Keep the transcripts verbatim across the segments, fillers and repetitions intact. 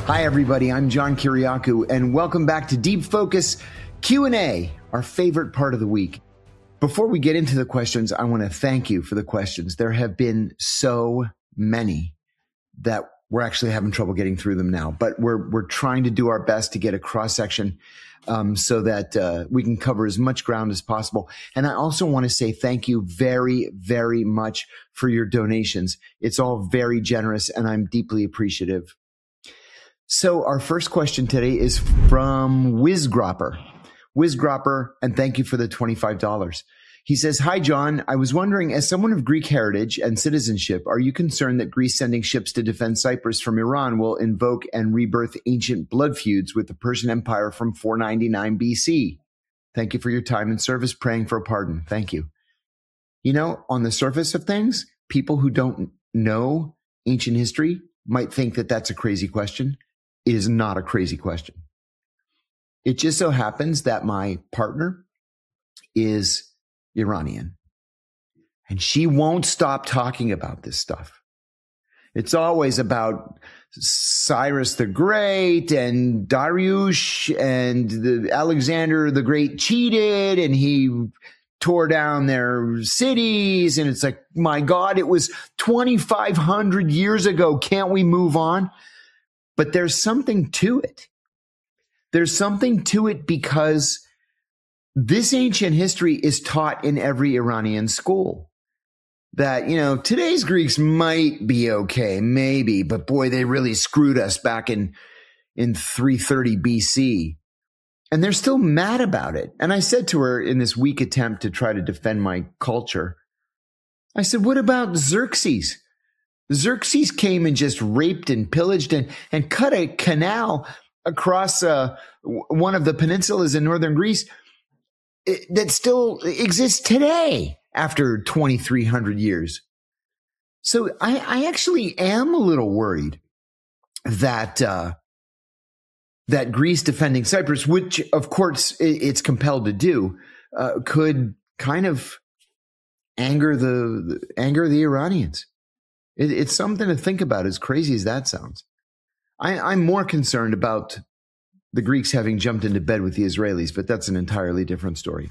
Hi, everybody. I'm John Kiriakou, and welcome back to Deep Focus Q and A, our favorite part of the week. Before we get into the questions, I want to thank you for the questions. There have been so many that we're actually having trouble getting through them now, but we're we're trying to do our best to get a cross section um, so that uh, we can cover as much ground as possible. And I also want to say thank you very, very much for your donations. It's all very generous, and I'm deeply appreciative. So our first question today is from Wizgropper. Wizgropper, and thank you for the twenty-five dollars. He says, hi, John. I was wondering, as someone of Greek heritage and citizenship, are you concerned that Greece sending ships to defend Cyprus from Iran will invoke and rebirth ancient blood feuds with the Persian Empire from four ninety-nine B C? Thank you for your time and service. Praying for a pardon. Thank you. You know, on the surface of things, people who don't know ancient history might think that that's a crazy question. It is not a crazy question. It just so happens that my partner is Iranian, and she won't stop talking about this stuff. It's always about Cyrus the Great and Darius and the Alexander the Great cheated and he tore down their cities. And it's like, my God, it was twenty-five hundred years ago. Can't we move on? But there's something to it. There's something to it because this ancient history is taught in every Iranian school. That, you know, today's Greeks might be okay, maybe, but boy, they really screwed us back in, in three thirty B C. And they're still mad about it. And I said to her in this weak attempt to try to defend my culture, I said, what about Xerxes? Xerxes came and just raped and pillaged and, and cut a canal across uh, one of the peninsulas in northern Greece that still exists today after twenty-three hundred years. So I, I actually am a little worried that uh, that Greece defending Cyprus, which of course it's compelled to do, uh, could kind of anger the anger the Iranians. It, it's something to think about, as crazy as that sounds. I, I'm more concerned about the Greeks having jumped into bed with the Israelis, but that's an entirely different story.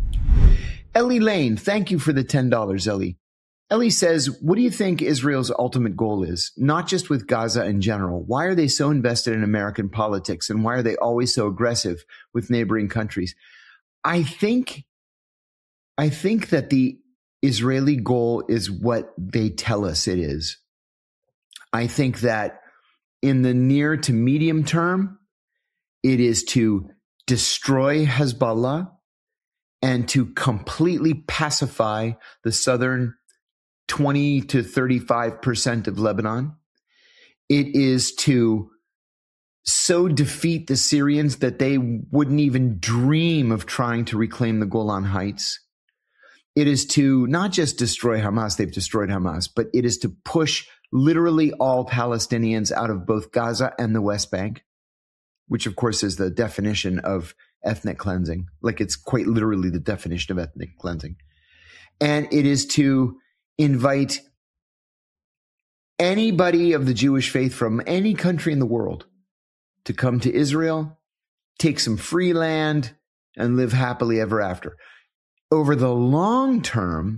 Ellie Lane, thank you for the ten dollars, Ellie. Ellie says, what do you think Israel's ultimate goal is? Not just with Gaza in general. Why are they so invested in American politics, and why are they always so aggressive with neighboring countries? I think, I think that the Israeli goal is what they tell us it is. I think that in the near to medium term, it is to destroy Hezbollah and to completely pacify the southern twenty to thirty-five percent of Lebanon. It is to so defeat the Syrians that they wouldn't even dream of trying to reclaim the Golan Heights. It is to not just destroy Hamas, they've destroyed Hamas, but it is to push literally all Palestinians out of both Gaza and the West Bank, which of course is the definition of ethnic cleansing. Like, it's quite literally the definition of ethnic cleansing. And it is to invite anybody of the Jewish faith from any country in the world to come to Israel, take some free land, and live happily ever after. Over the long term,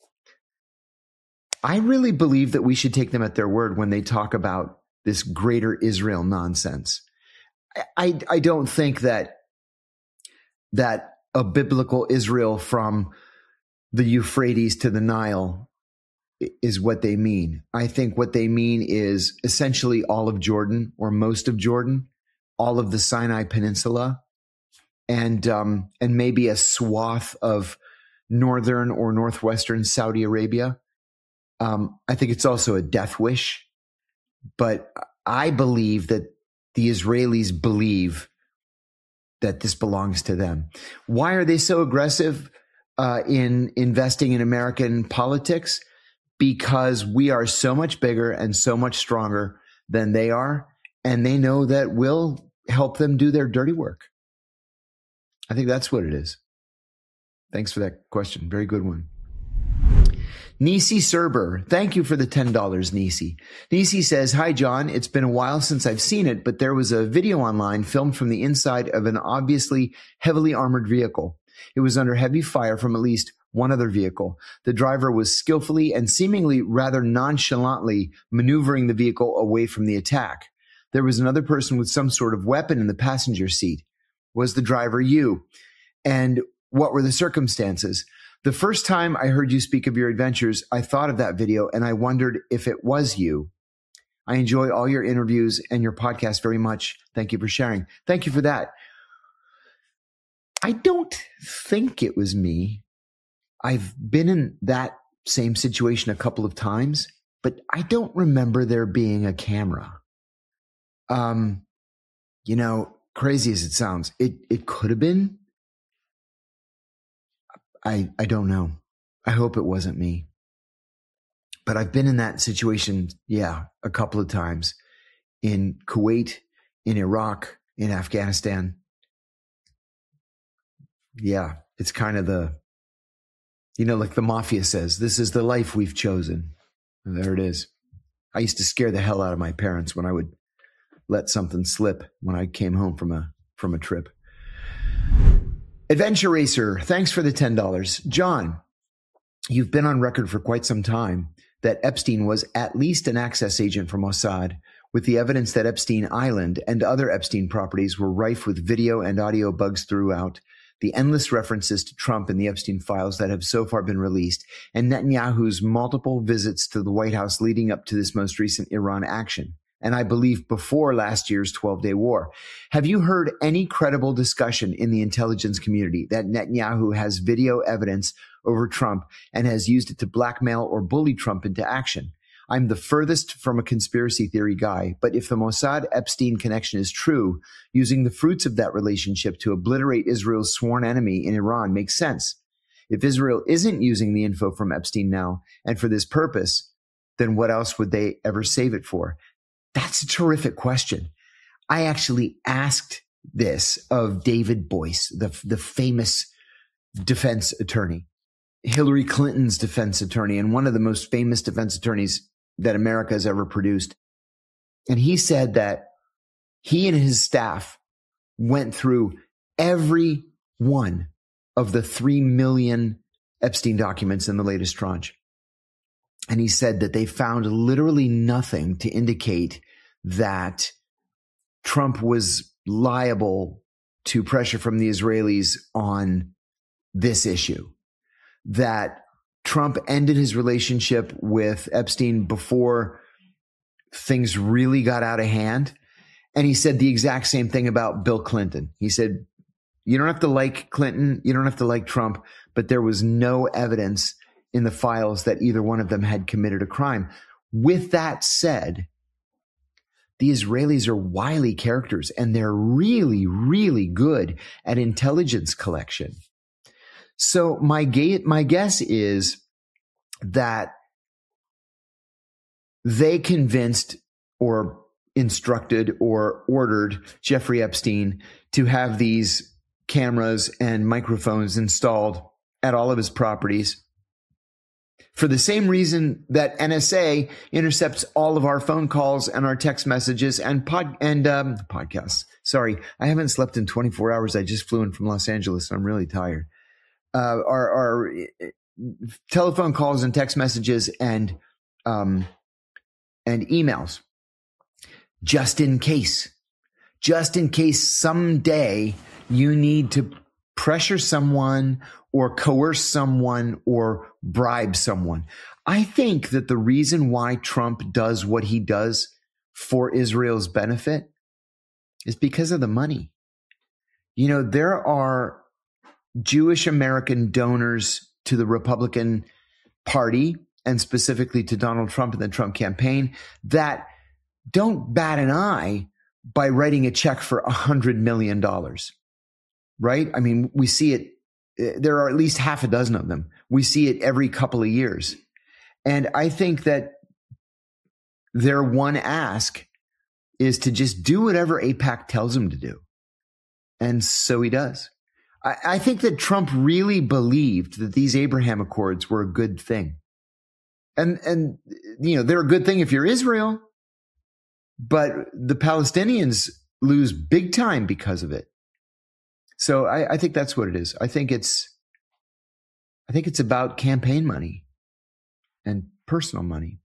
I really believe that we should take them at their word when they talk about this greater Israel nonsense. I, I don't think that that a biblical Israel from the Euphrates to the Nile is what they mean. I think what they mean is essentially all of Jordan, or most of Jordan, all of the Sinai Peninsula, and um, and maybe a swath of northern or northwestern Saudi Arabia. Um, I think it's also a death wish, but I believe that the Israelis believe that this belongs to them. Why are they so aggressive uh, in investing in American politics? Because we are so much bigger and so much stronger than they are, and they know that we'll help them do their dirty work. I think that's what it is. Thanks for that question. Very good one. Nisi Serber, thank you for the ten dollars, Nisi. Nisi says, hi, John. It's been a while since I've seen it, but there was a video online filmed from the inside of an obviously heavily armored vehicle. It was under heavy fire from at least one other vehicle. The driver was skillfully and seemingly rather nonchalantly maneuvering the vehicle away from the attack. There was another person with some sort of weapon in the passenger seat. Was the driver you? And what were the circumstances? The first time I heard you speak of your adventures, I thought of that video and I wondered if it was you. I enjoy all your interviews and your podcast very much. Thank you for sharing. Thank you for that. I don't think it was me. I've been in that same situation a couple of times, but I don't remember there being a camera. Um, you know, crazy as it sounds, it, it could have been. I, I don't know. I hope it wasn't me. But I've been in that situation, yeah, a couple of times in Kuwait, in Iraq, in Afghanistan. Yeah, it's kind of the, you know, like the mafia says, this is the life we've chosen. And there it is. I used to scare the hell out of my parents when I would let something slip when I came home from a from a trip. Adventure Racer, thanks for the ten dollars. John, you've been on record for quite some time that Epstein was at least an access agent for Mossad, with the evidence that Epstein Island and other Epstein properties were rife with video and audio bugs throughout, the endless references to Trump in the Epstein files that have so far been released, and Netanyahu's multiple visits to the White House leading up to this most recent Iran action, and I believe before last year's twelve-day war. Have you heard any credible discussion in the intelligence community that Netanyahu has video evidence over Trump and has used it to blackmail or bully Trump into action? I'm the furthest from a conspiracy theory guy, but if the Mossad-Epstein connection is true, using the fruits of that relationship to obliterate Israel's sworn enemy in Iran makes sense. If Israel isn't using the info from Epstein now, and for this purpose, then what else would they ever save it for? That's a terrific question. I actually asked this of David Boyce, the, the famous defense attorney, Hillary Clinton's defense attorney, and one of the most famous defense attorneys that America has ever produced. And he said that he and his staff went through every one of the three million Epstein documents in the latest tranche. And he said that they found literally nothing to indicate that Trump was liable to pressure from the Israelis on this issue, that Trump ended his relationship with Epstein before things really got out of hand. And he said the exact same thing about Bill Clinton. He said, you don't have to like Clinton, you don't have to like Trump, but there was no evidence in the files that either one of them had committed a crime. With that said, the Israelis are wily characters and they're really, really good at intelligence collection. So my ga- my guess is that they convinced or instructed or ordered Jeffrey Epstein to have these cameras and microphones installed at all of his properties for the same reason that N S A intercepts all of our phone calls and our text messages and pod and um, podcasts. Sorry, I haven't slept in twenty-four hours. I just flew in from Los Angeles, so I'm really tired. Uh, our, our telephone calls and text messages and um, and emails, just in case, just in case someday you need to pressure someone or coerce someone or bribe someone. I think that the reason why Trump does what he does for Israel's benefit is because of the money. You know, there are Jewish American donors to the Republican Party and specifically to Donald Trump and the Trump campaign that don't bat an eye by writing a check for one hundred million dollars, right? I mean, we see it. There are at least half a dozen of them. We see it every couple of years. And I think that their one ask is to just do whatever AIPAC tells him to do. And so he does. I, I think that Trump really believed that these Abraham Accords were a good thing. And, and, you know, they're a good thing if you're Israel, but the Palestinians lose big time because of it. So I, I think that's what it is. I think it's, I think it's about campaign money and personal money.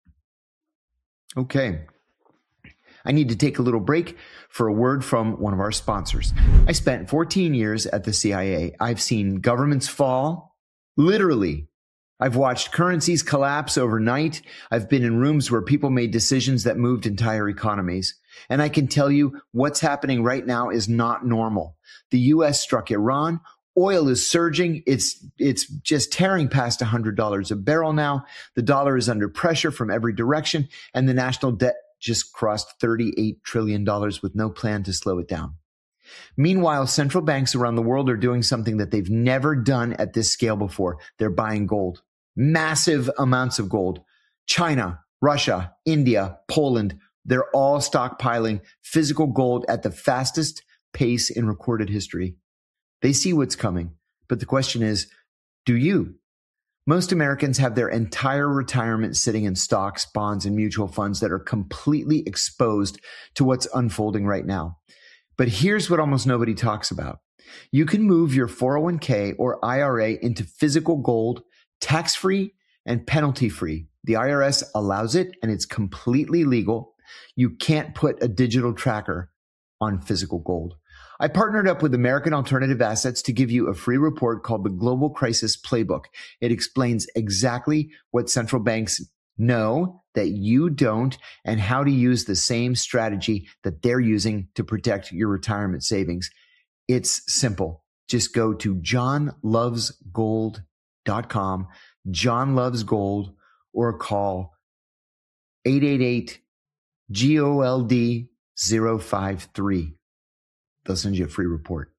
Okay. I need to take a little break for a word from one of our sponsors. I spent fourteen years at the C I A. I've seen governments fall, literally. I've watched currencies collapse overnight. I've been in rooms where people made decisions that moved entire economies. And I can tell you what's happening right now is not normal. The U S struck Iran. Oil is surging. It's, it's just tearing past one hundred dollars a barrel now. The dollar is under pressure from every direction, and the national debt just crossed thirty-eight trillion dollars with no plan to slow it down. Meanwhile, central banks around the world are doing something that they've never done at this scale before. They're buying gold. Massive amounts of gold. China, Russia, India, Poland, they're all stockpiling physical gold at the fastest pace in recorded history. They see what's coming. But the question is, do you? Most Americans have their entire retirement sitting in stocks, bonds, and mutual funds that are completely exposed to what's unfolding right now. But here's what almost nobody talks about. You can move your four oh one k or I R A into physical gold, tax-free and penalty-free. The I R S allows it, and it's completely legal. You can't put a digital tracker on physical gold. I partnered up with American Alternative Assets to give you a free report called the Global Crisis Playbook. It explains exactly what central banks know that you don't and how to use the same strategy that they're using to protect your retirement savings. It's simple. Just go to john loves gold dot com, John Loves Gold, or call eight eight eight G O L D zero five three. They'll send you a free report.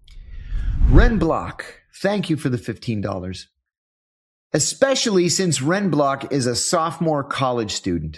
Ren Block, thank you for the fifteen dollars. Especially since Ren Block is a sophomore college student.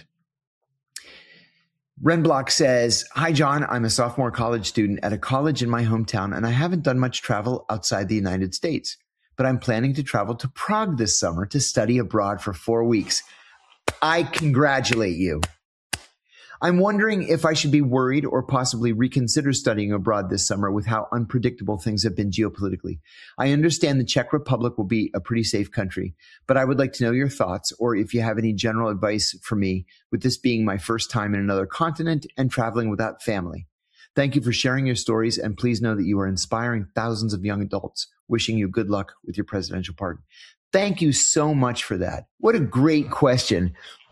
Ren Block says, "Hi, John. I'm a sophomore college student at a college in my hometown, and I haven't done much travel outside the United States. But I'm planning to travel to Prague this summer to study abroad for four weeks. I congratulate you. I'm wondering if I should be worried or possibly reconsider studying abroad this summer with how unpredictable things have been geopolitically. I understand the Czech Republic will be a pretty safe country, but I would like to know your thoughts or if you have any general advice for me, with this being my first time in another continent and traveling without family. Thank you for sharing your stories, and please know that you are inspiring thousands of young adults. Wishing you good luck with your presidential pardon." Thank you so much for that. What a great question.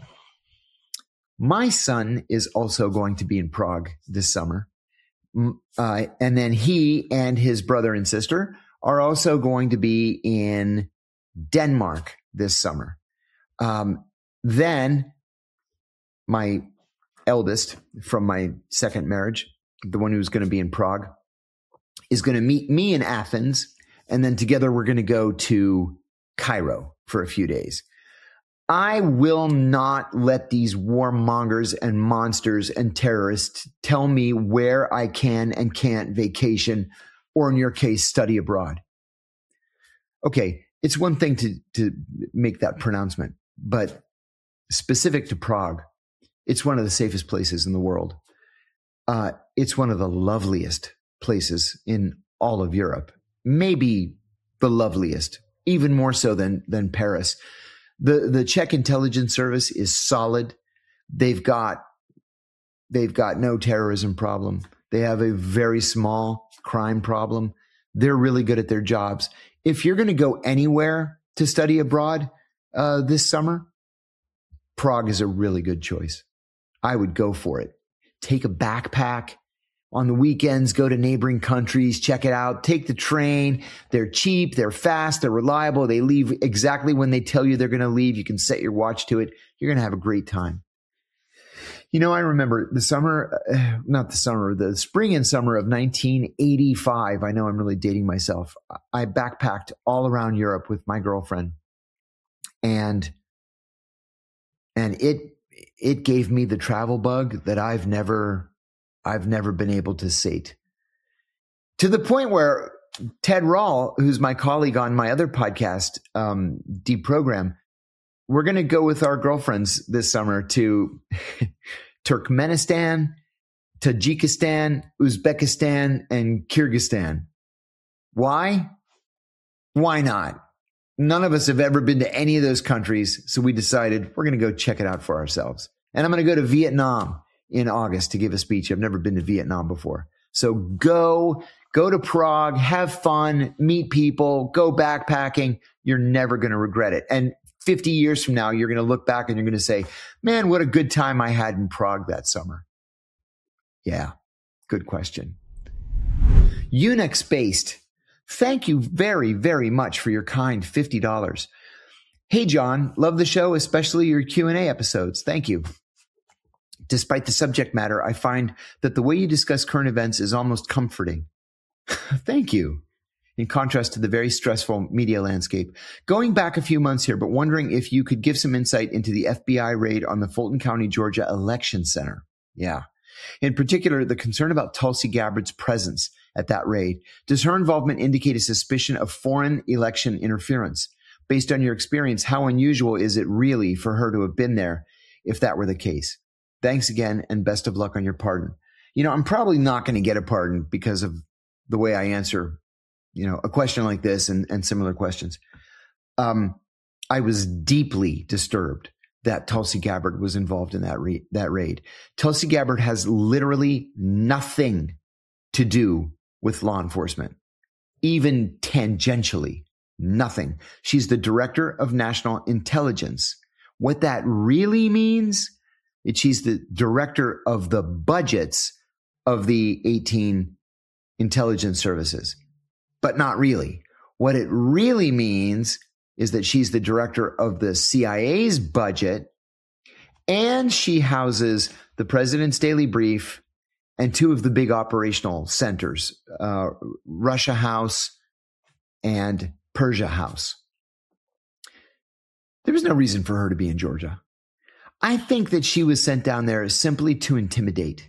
My son is also going to be in Prague this summer. Uh, and then he and his brother and sister are also going to be in Denmark this summer. Um, then my eldest from my second marriage, the one who's going to be in Prague, is going to meet me in Athens. And then together we're going to go to Cairo for a few days. I will not let these warmongers and monsters and terrorists tell me where I can and can't vacation, or in your case, study abroad. Okay, it's one thing to, to make that pronouncement, but specific to Prague, it's one of the safest places in the world. Uh, it's one of the loveliest places in all of Europe, maybe the loveliest, even more so than, than Paris. The the Czech intelligence service is solid. They've got they've got no terrorism problem. They have a very small crime problem. They're really good at their jobs. If you're going to go anywhere to study abroad uh, this summer, Prague is a really good choice. I would go for it. Take a backpack. On the weekends, go to neighboring countries, check it out, take the train. They're cheap, they're fast, they're reliable. They leave exactly when they tell you they're going to leave. You can set your watch to it. You're going to have a great time. You know, I remember the summer, uh, not the summer, the spring and summer of nineteen eighty-five. I know I'm really dating myself. I backpacked all around Europe with my girlfriend. And, and it, it gave me the travel bug that I've never I've never been able to sate, to the point where Ted Rall, who's my colleague on my other podcast, um, Deprogram, we're going to go with our girlfriends this summer to Turkmenistan, Tajikistan, Uzbekistan, and Kyrgyzstan. Why? Why not? None of us have ever been to any of those countries, so we decided we're going to go check it out for ourselves. And I'm going to go to Vietnam in August to give a speech. I've never been to Vietnam before. So go, go to Prague, have fun, meet people, go backpacking. You're never going to regret it. And fifty years from now, you're going to look back and you're going to say, man, what a good time I had in Prague that summer. Yeah, good question. Unix based. Thank you very, very much for your kind fifty dollars. Hey, John, love the show, especially your Q and A episodes. Thank you. Despite the subject matter, I find that the way you discuss current events is almost comforting. Thank you. In contrast to the very stressful media landscape. Going back a few months here, but wondering if you could give some insight into the F B I raid on the Fulton County, Georgia Election Center. Yeah. In particular, the concern about Tulsi Gabbard's presence at that raid. Does her involvement indicate a suspicion of foreign election interference? Based on your experience, how unusual is it really for her to have been there if that were the case? Thanks again, and best of luck on your pardon. You know, I'm probably not going to get a pardon because of the way I answer, you know, a question like this and, and similar questions. Um, I was deeply disturbed that Tulsi Gabbard was involved in that, re- that raid. Tulsi Gabbard has literally nothing to do with law enforcement, even tangentially, nothing. She's the director of national intelligence. What that really means is she's the director of the budgets of the eighteen intelligence services, but not really. What it really means is that she's the director of the C I A's budget, and she houses the President's Daily Brief and two of the big operational centers, uh, Russia House and Persia House. There was no reason for her to be in Georgia. I think that she was sent down there simply to intimidate.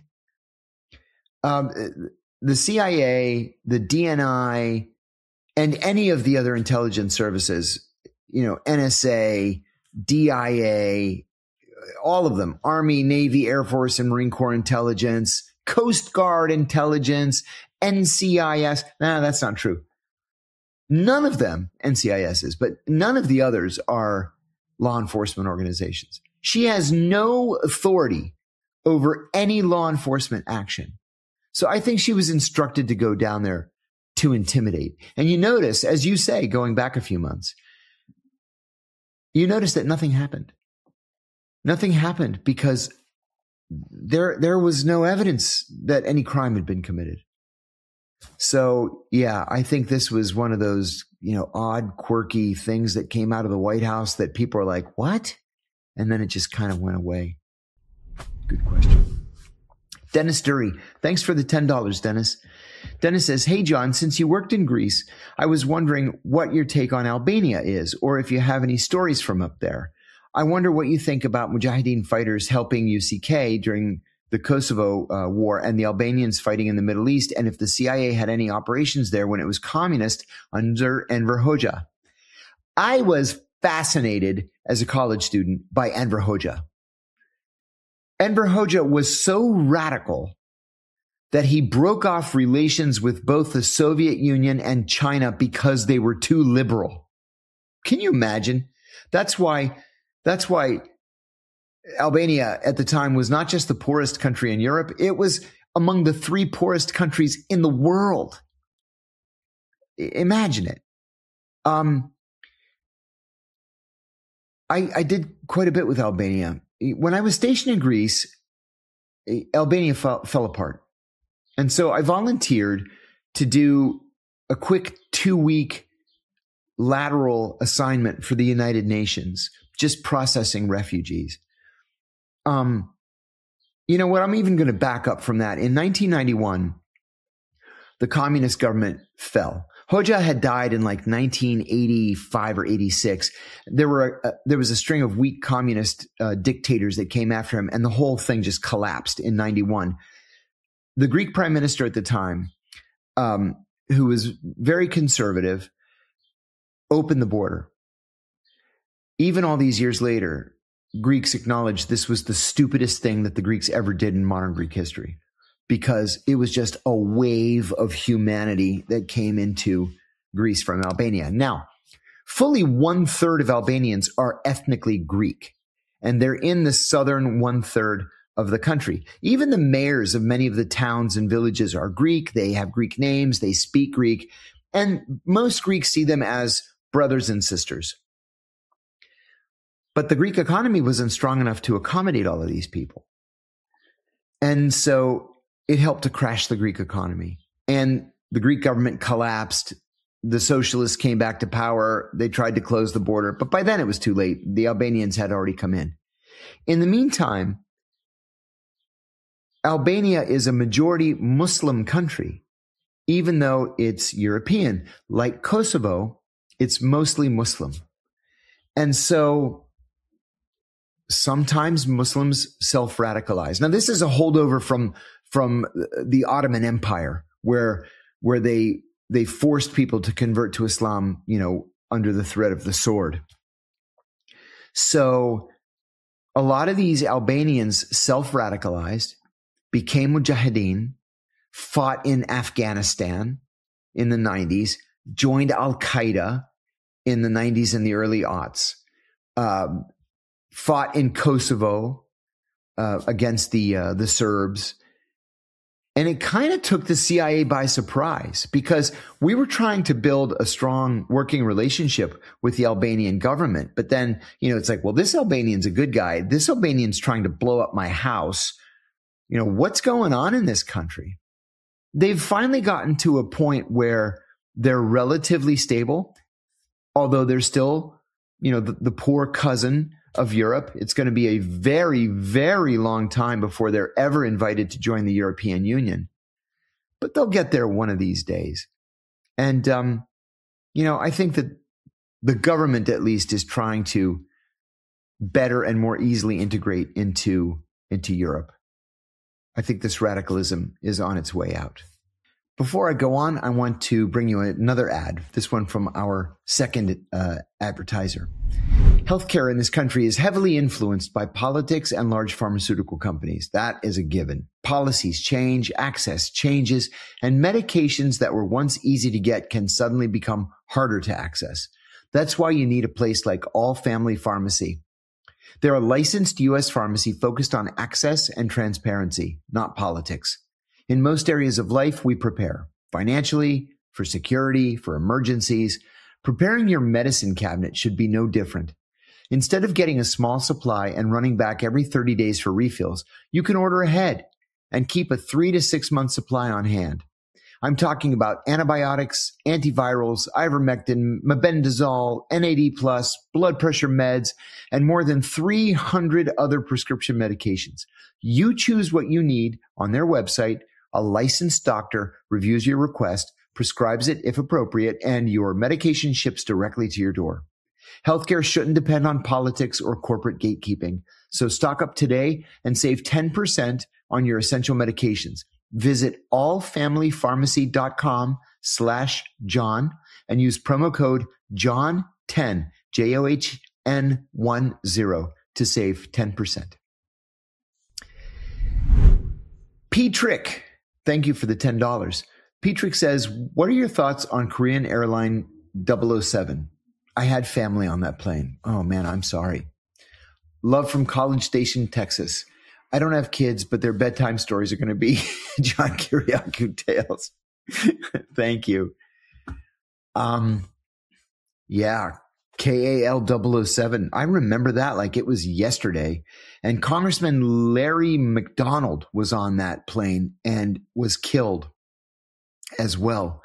Um, the C I A, the D N I, and any of the other intelligence services, you know, N S A, D I A, all of them, Army, Navy, Air Force, and Marine Corps intelligence, Coast Guard intelligence, N C I S. No, that's not true. None of them, N C I S is, but none of the others are law enforcement organizations. She has no authority over any law enforcement action. So I think she was instructed to go down there to intimidate. And you notice, as you say, going back a few months, you notice that nothing happened. Nothing happened because there, there was no evidence that any crime had been committed. So, yeah, I think this was one of those, you know, odd, quirky things that came out of the White House that people are like, what? And then it just kind of went away. Good question. Dennis Dury. Thanks for the ten dollars, Dennis. Dennis says, hey, John, since you worked in Greece, I was wondering what your take on Albania is, or if you have any stories from up there. I wonder what you think about Mujahideen fighters helping U C K during the Kosovo uh, war and the Albanians fighting in the Middle East, and if the C I A had any operations there when it was communist under Enver Hoxha. I was fascinated as a college student by Enver Hoxha. Enver Hoxha was so radical that he broke off relations with both the Soviet Union and China because they were too liberal. Can you imagine? That's why, that's why Albania at the time was not just the poorest country in Europe, it was among the three poorest countries in the world. Imagine it. Um, I, I did quite a bit with Albania. When I was stationed in Greece, Albania fell, fell apart. And so I volunteered to do a quick two-week lateral assignment for the United Nations, just processing refugees. Um, you know what? I'm even going to back up from that. In nineteen ninety-one, the communist government fell. Hoxha had died in like nineteen eighty-five or eighty-six. There were a, there was a string of weak communist uh, dictators that came after him, and the whole thing just collapsed in ninety-one. The Greek prime minister at the time, um, who was very conservative, opened the border. even all these years later, Greeks acknowledge this was the stupidest thing that the Greeks ever did in modern Greek history, because it was just a wave of humanity that came into Greece from Albania. Now, fully one third of Albanians are ethnically Greek, and they're in the southern one third of the country. Even the mayors of many of the towns and villages are Greek. They have Greek names. They speak Greek. And most Greeks see them as brothers and sisters. But the Greek economy wasn't strong enough to accommodate all of these people. And so it helped to crash the Greek economy. And the Greek government collapsed. The socialists came back to power. They tried to close the border. But by then it was too late. The Albanians had already come in. In the meantime, Albania is a majority Muslim country, even though it's European. Like Kosovo, it's mostly Muslim. And so sometimes Muslims self-radicalize. Now, this is a holdover from, from the Ottoman Empire, where, where they, they forced people to convert to Islam, you know, under the threat of the sword. So a lot of these Albanians self-radicalized, became mujahideen, fought in Afghanistan in the nineties, joined Al-Qaeda in the nineties and the early aughts, um, fought in Kosovo uh, against the uh, the Serbs. And it kind of took the C I A by surprise, because we were trying to build a strong working relationship with the Albanian government. But then, you know, it's like, well, this Albanian's a good guy. This Albanian's trying to blow up my house. You know, what's going on in this country? They've finally gotten to a point where they're relatively stable, although they're still, you know, the, the poor cousin of Europe. It's going to be a very, very long time before they're ever invited to join the European Union. But they'll get there one of these days. And, um, you know, I think that the government at least is trying to better and more easily integrate into, into Europe. I think this radicalism is on its way out. Before I go on, I want to bring you another ad, this one from our second uh, advertiser. Healthcare in this country is heavily influenced by politics and large pharmaceutical companies. That is a given. Policies change, access changes, and medications that were once easy to get can suddenly become harder to access. That's why you need a place like All Family Pharmacy. They're a licensed U S pharmacy focused on access and transparency, not politics. In most areas of life, we prepare financially, for security, for emergencies. Preparing your medicine cabinet should be no different. Instead of getting a small supply and running back every thirty days for refills, you can order ahead and keep a three to six month supply on hand. I'm talking about antibiotics, antivirals, ivermectin, mebendazole, N A D plus, blood pressure meds, and more than three hundred other prescription medications. You choose what you need on their website. A licensed doctor reviews your request, prescribes it if appropriate, and your medication ships directly to your door. Healthcare shouldn't depend on politics or corporate gatekeeping. So stock up today and save ten percent on your essential medications. Visit allfamilypharmacy.com slash John and use promo code John ten, J O H N one zero, to save ten percent. P-Trick, thank you for the ten dollars. P-Trick says, what are your thoughts on Korean Airline double oh seven? I had family on that plane. Oh man, I'm sorry. Love from College Station, Texas. I don't have kids, but their bedtime stories are going to be John Kiriakou tales. Thank you. Um, yeah, K A L double oh seven. I remember that like it was yesterday. And Congressman Larry McDonald was on that plane and was killed as well.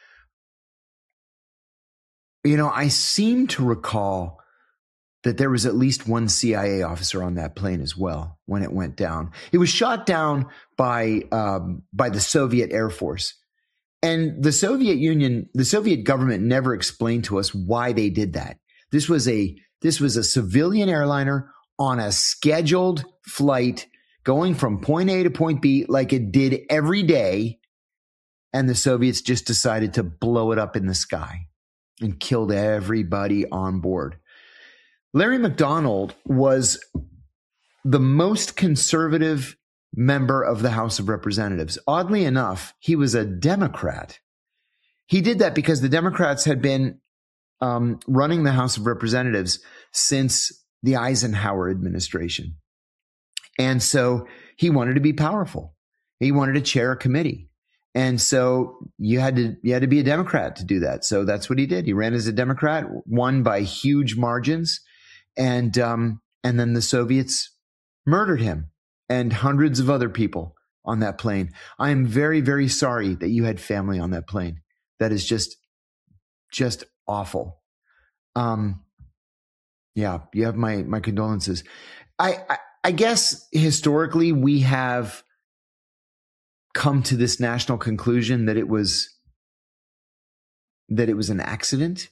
You know, I seem to recall that there was at least one C I A officer on that plane as well when it went down. It was shot down by um, by the Soviet Air Force. And the Soviet Union, the Soviet government never explained to us why they did that. This was a this was a civilian airliner on a scheduled flight going from point A to point B like it did every day. And the Soviets just decided to blow it up in the sky and killed everybody on board. Larry McDonald was the most conservative member of the House of Representatives. Oddly enough, he was a Democrat. He did that because the Democrats had been um, running the House of Representatives since the Eisenhower administration. And so he wanted to be powerful. He wanted to chair a committee. And so you had to you had to be a Democrat to do that. So that's what he did. He ran as a Democrat, won by huge margins, and um, and then the Soviets murdered him and hundreds of other people on that plane. I am very, very sorry that you had family on that plane. That is just just awful. Um, yeah, you have my my condolences. I, I I guess historically we have come to this national conclusion that it was that it was an accident.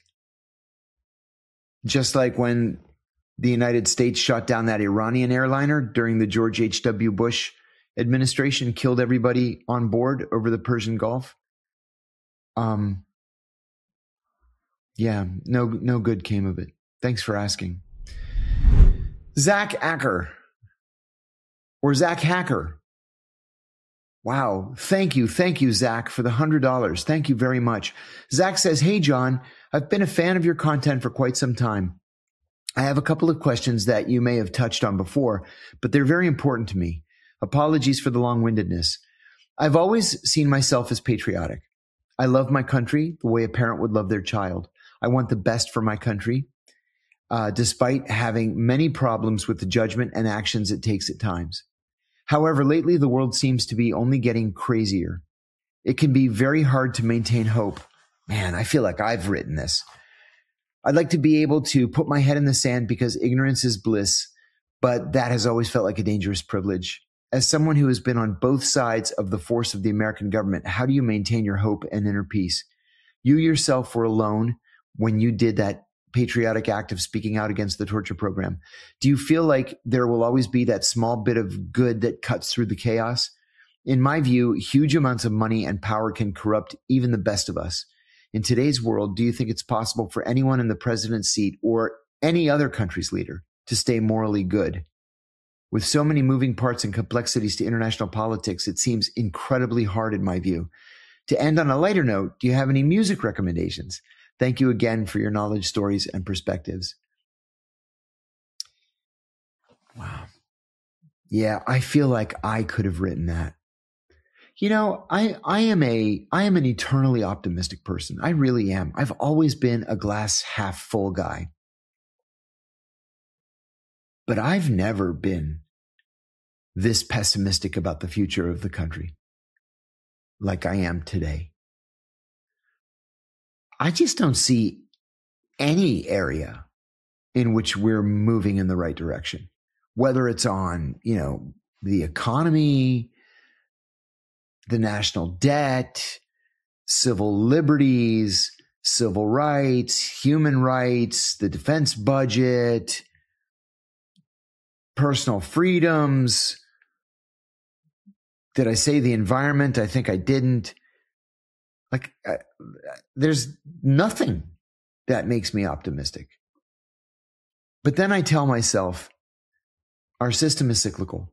Just like when the United States shot down that Iranian airliner during the George H W. Bush administration, killed everybody on board over the Persian Gulf. Um, yeah, no, no good came of it. Thanks for asking. Zach Acker or Zach Hacker. Wow. Thank you. Thank you, Zach, for the one hundred dollars. Thank you very much. Zach says, hey, John, I've been a fan of your content for quite some time. I have a couple of questions that you may have touched on before, but they're very important to me. Apologies for the long-windedness. I've always seen myself as patriotic. I love my country the way a parent would love their child. I want the best for my country, uh, despite having many problems with the judgment and actions it takes at times. However, lately the world seems to be only getting crazier. It can be very hard to maintain hope. Man, I feel like I've written this. I'd like to be able to put my head in the sand because ignorance is bliss, but that has always felt like a dangerous privilege. As someone who has been on both sides of the force of the American government, how do you maintain your hope and inner peace? You yourself were alone when you did that patriotic act of speaking out against the torture program. Do you feel like there will always be that small bit of good that cuts through the chaos? In my view, huge amounts of money and power can corrupt even the best of us. In today's world, do you think it's possible for anyone in the president's seat or any other country's leader to stay morally good? With so many moving parts and complexities to international politics, it seems incredibly hard in my view. To end on a lighter note, do you have any music recommendations? Thank you again for your knowledge, stories, and perspectives. Wow. Yeah, I feel like I could have written that. You know, I, I am a, I am an eternally optimistic person. I really am. I've always been a glass half full guy. But I've never been this pessimistic about the future of the country like I am today. I just don't see any area in which we're moving in the right direction, whether it's on, you know, the economy, the national debt, civil liberties, civil rights, human rights, the defense budget, personal freedoms. Did I say the environment? I think I didn't. Like, uh, there's nothing that makes me optimistic. But then I tell myself, our system is cyclical.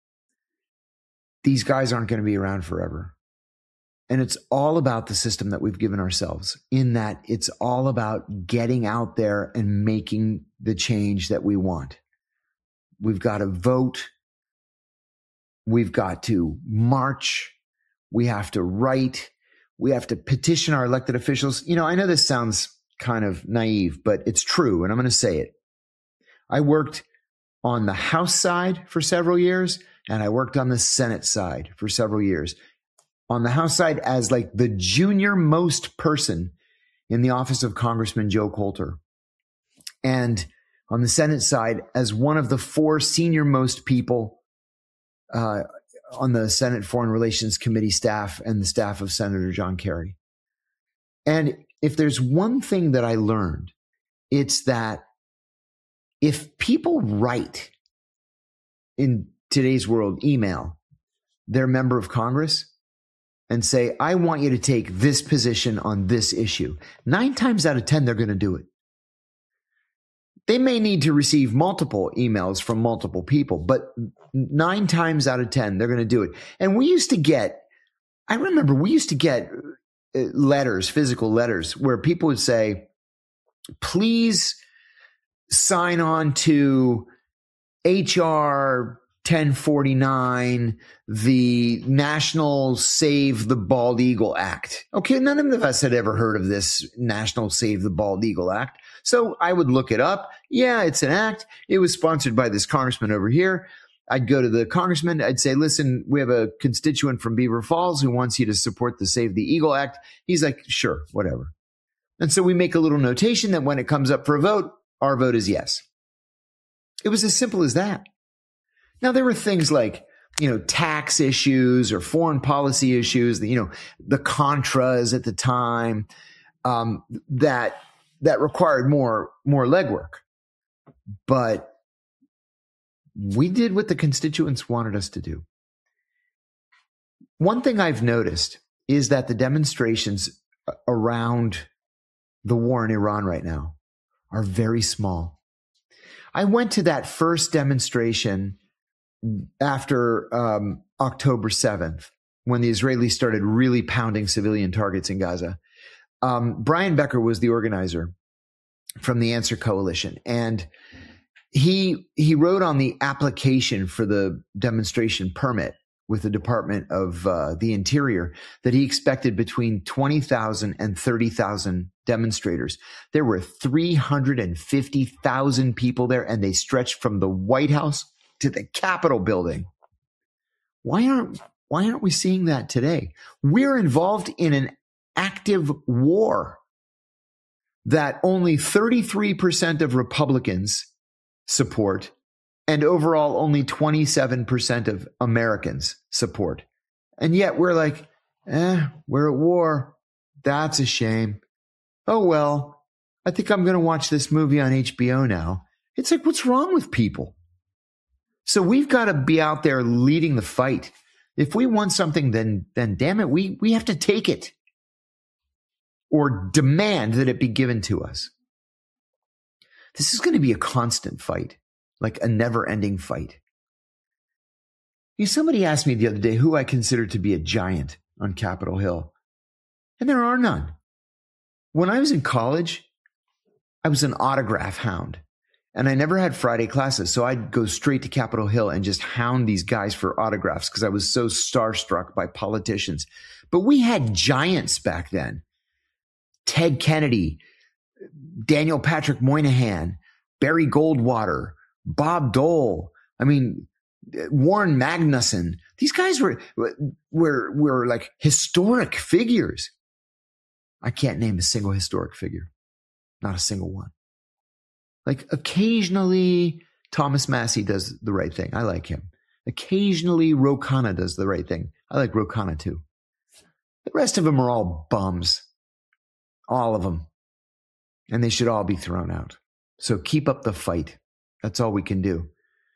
These guys aren't going to be around forever. And it's all about the system that we've given ourselves, in that it's all about getting out there and making the change that we want. We've got to vote. We've got to march. We have to write. We have to petition our elected officials. You know, I know this sounds kind of naive, but it's true, and I'm going to say it. I worked on the House side for several years, and I worked on the Senate side for several years. On the House side as like the junior most person in the office of Congressman Joe Coulter. And on the Senate side as one of the four senior most people uh, on the Senate Foreign Relations Committee staff and the staff of Senator John Kerry. And if there's one thing that I learned, it's that if people write in today's world, email their member of Congress and say, I want you to take this position on this issue, nine times out of ten, they're going to do it. They may need to receive multiple emails from multiple people, but nine times out of ten, they're going to do it. And we used to get, I remember we used to get letters, physical letters, where people would say, please sign on to H R ten forty-nine, the National Save the Bald Eagle Act. Okay, none of us had ever heard of this National Save the Bald Eagle Act. So I would look it up. Yeah, it's an act. It was sponsored by this congressman over here. I'd go to the congressman. I'd say, listen, we have a constituent from Beaver Falls who wants you to support the Save the Eagle Act. He's like, sure, whatever. And so we make a little notation that when it comes up for a vote, our vote is yes. It was as simple as that. Now, there were things like, you know, tax issues or foreign policy issues, you know, the Contras at the time, um, that that required more more legwork. But we did what the constituents wanted us to do. One thing I've noticed is that the demonstrations around the war in Iran right now are very small. I went to that first demonstration after um, October seventh, when the Israelis started really pounding civilian targets in Gaza. Um, Brian Becker was the organizer from the Answer Coalition, and he he wrote on the application for the demonstration permit with the Department of uh, the Interior that he expected between twenty thousand and thirty thousand demonstrators. There were three hundred fifty thousand people there, and they stretched from the White House to the Capitol building. Why aren't why aren't we seeing that today? We're involved in an active war that only thirty-three percent of Republicans support, and overall only twenty-seven percent of Americans support. And yet we're like, eh, we're at war. That's a shame. Oh, well, I think I'm going to watch this movie on H B O now. It's like, what's wrong with people? So we've got to be out there leading the fight. If we want something, then, then damn it, we, we have to take it or demand that it be given to us. This is going to be a constant fight, like a never-ending fight. You know, somebody asked me the other day who I consider to be a giant on Capitol Hill, and there are none. When I was in college, I was an autograph hound, and I never had Friday classes, so I'd go straight to Capitol Hill and just hound these guys for autographs because I was so starstruck by politicians. But we had giants back then. Ted Kennedy, Daniel Patrick Moynihan, Barry Goldwater, Bob Dole. I mean, Warren Magnuson. These guys were, were, were like historic figures. I can't name a single historic figure. Not a single one. Like occasionally Thomas Massey does the right thing. I like him. Occasionally Ro Khanna does the right thing. I like Ro Khanna too. The rest of them are all bums. All of them. And they should all be thrown out. So keep up the fight. That's all we can do.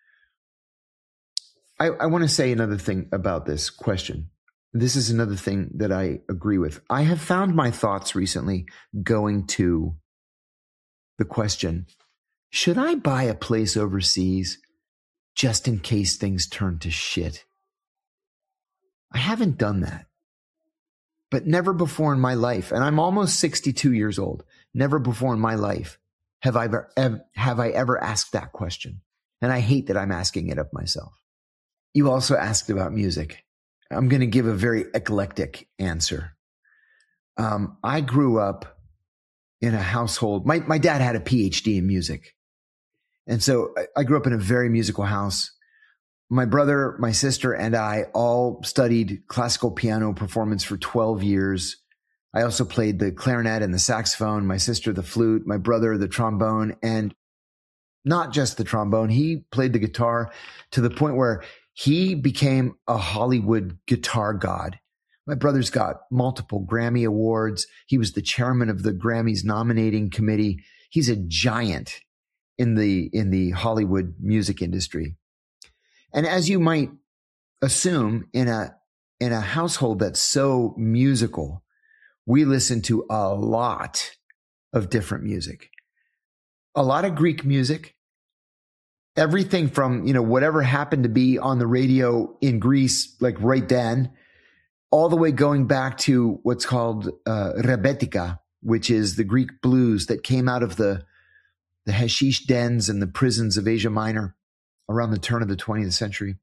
I, I want to say another thing about this question. This is another thing that I agree with. I have found my thoughts recently going to the question, should I buy a place overseas just in case things turn to shit? I haven't done that. But never before in my life, and I'm almost sixty-two years old, never before in my life have I ever, have I ever asked that question. And I hate that I'm asking it of myself. You also asked about music. I'm going to give a very eclectic answer. Um, I grew up in a household. My, my dad had a P H D in music. And so I, I grew up in a very musical house. My brother, my sister, and I all studied classical piano performance for twelve years. I also played the clarinet and the saxophone, my sister, the flute, my brother, the trombone, and not just the trombone. He played the guitar to the point where he became a Hollywood guitar god. My brother's got multiple Grammy awards. He was the chairman of the Grammys nominating committee. He's a giant in the, in the Hollywood music industry. And as you might assume, in a, in a household that's so musical, we listen to a lot of different music. a lot of Greek music, everything from, you know, whatever happened to be on the radio in Greece, like right then, all the way going back to what's called uh, rebetika, which is the Greek blues that came out of the, the hashish dens and the prisons of Asia Minor around the turn of the twentieth century.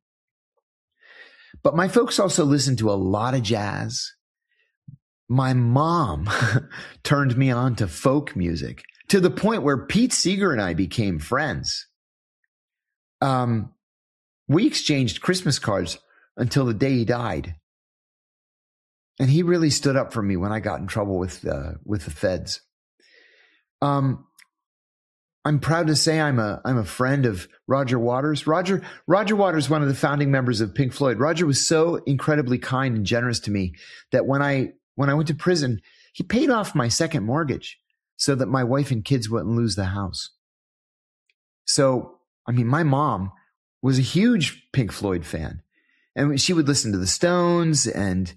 But my folks also listened to a lot of jazz. My mom turned me on to folk music to the point where Pete Seeger and I became friends. Um, we exchanged Christmas cards until the day he died. And he really stood up for me when I got in trouble with, uh, with the feds. Um, I'm proud to say I'm a, I'm a friend of Roger Waters. Roger, Roger Waters, one of the founding members of Pink Floyd. Roger was so incredibly kind and generous to me that when I, when I went to prison, he paid off my second mortgage so that my wife and kids wouldn't lose the house. So, I mean, my mom was a huge Pink Floyd fan, and she would listen to the Stones, and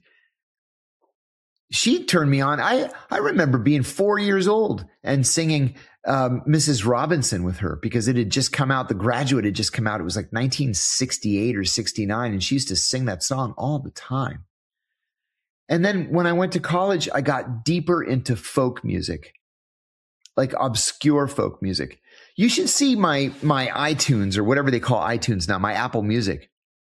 she turned me on. I, I remember being four years old and singing um, Missus Robinson with her because it had just come out. The Graduate had just come out. It was like nineteen sixty-eight or sixty-nine. And she used to sing that song all the time. And then when I went to college, I got deeper into folk music, like obscure folk music. You should see my, my iTunes or whatever they call iTunes now, my Apple Music.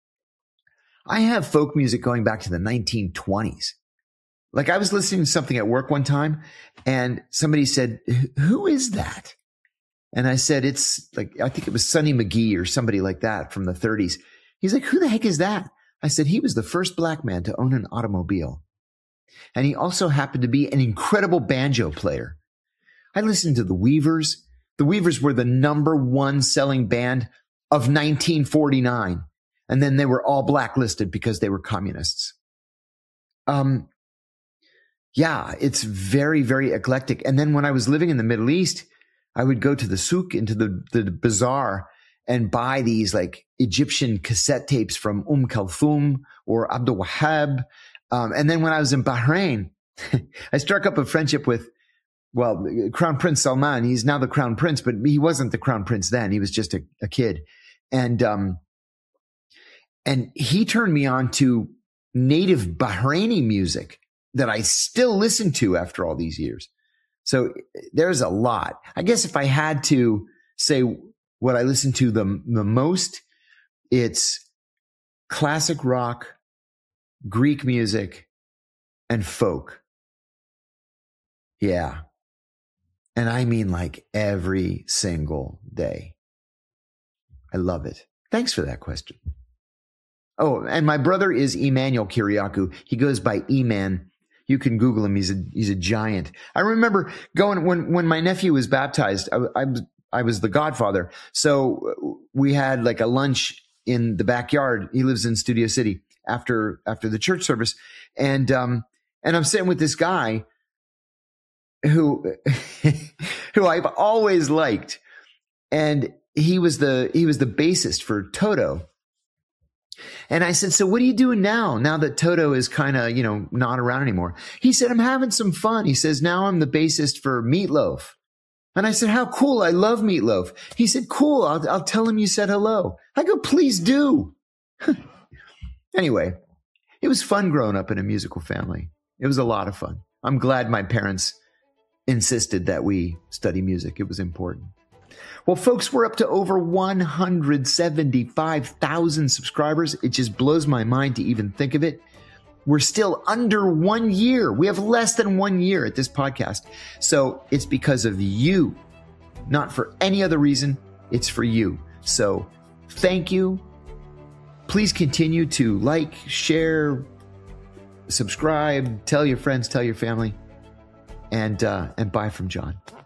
I have folk music going back to the nineteen twenties. Like I was listening to something at work one time and somebody said, who is that? And I said, it's like, I think it was Sonny McGee or somebody like that from the thirties. He's like, who the heck is that? I said, he was the first black man to own an automobile. And he also happened to be an incredible banjo player. I listened to the Weavers. The Weavers were the number one selling band of nineteen forty-nine. And then they were all blacklisted because they were communists. Um, Yeah, it's very, very eclectic. And then when I was living in the Middle East, I would go to the souk, into the, the bazaar, and buy these like Egyptian cassette tapes from Umm Kulthum or Abdul Wahab. Um, and then when I was in Bahrain, I struck up a friendship with, well, Crown Prince Salman. He's now the Crown Prince, but he wasn't the Crown Prince then. He was just a, a kid. And, um, and he turned me on to native Bahraini music that I still listen to after all these years. So there's a lot. I guess if I had to say what I listen to the, the most, it's classic rock, Greek music, and folk. Yeah. And I mean like every single day. I love it. Thanks for that question. Oh, and my brother is Emmanuel Kiriakou. He goes by E-Man. You can Google him. He's a, he's a giant. I remember going when, when my nephew was baptized, I, I was, I was the godfather. So we had like a lunch in the backyard. He lives in Studio City after, after the church service. And, um, and I'm sitting with this guy who, who I've always liked. And he was the, he was the bassist for Toto. And I said, so what are you doing now, now that Toto is kind of, you know, not around anymore? He said, I'm having some fun. He says, now I'm the bassist for Meatloaf. And I said, how cool. I love Meatloaf. He said, cool. I'll, I'll tell him you said hello. I go, please do. Anyway, it was fun growing up in a musical family. It was a lot of fun. I'm glad my parents insisted that we study music. It was important. Well, folks, we're up to over one hundred seventy-five thousand subscribers. It just blows my mind to even think of it. We're still under one year. We have less than one year at this podcast. So it's because of you, not for any other reason. It's for you. So thank you. Please continue to like, share, subscribe, tell your friends, tell your family, and, uh, and bye from John.